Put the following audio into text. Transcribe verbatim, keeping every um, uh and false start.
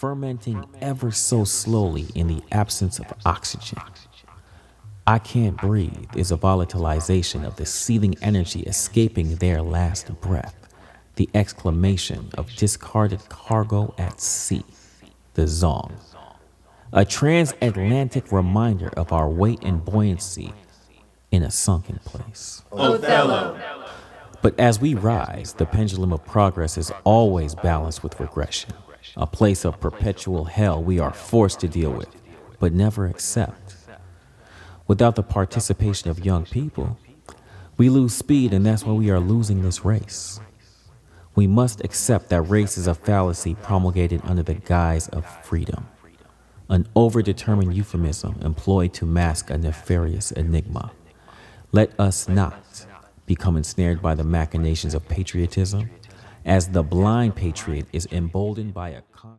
fermenting ever so slowly in the absence of oxygen. I can't breathe is a volatilization of the seething energy escaping their last breath, the exclamation of discarded cargo at sea, the zong. A transatlantic reminder of our weight and buoyancy in a sunken place. Othello. But as we rise, the pendulum of progress is always balanced with regression, a place of perpetual hell we are forced to deal with, but never accept. Without the participation of young people, we lose speed, and that's why we are losing this race. We must accept that race is a fallacy promulgated under the guise of freedom, an overdetermined euphemism employed to mask a nefarious enigma. Let us not become ensnared by the machinations of patriotism, as the blind patriot is emboldened by a con-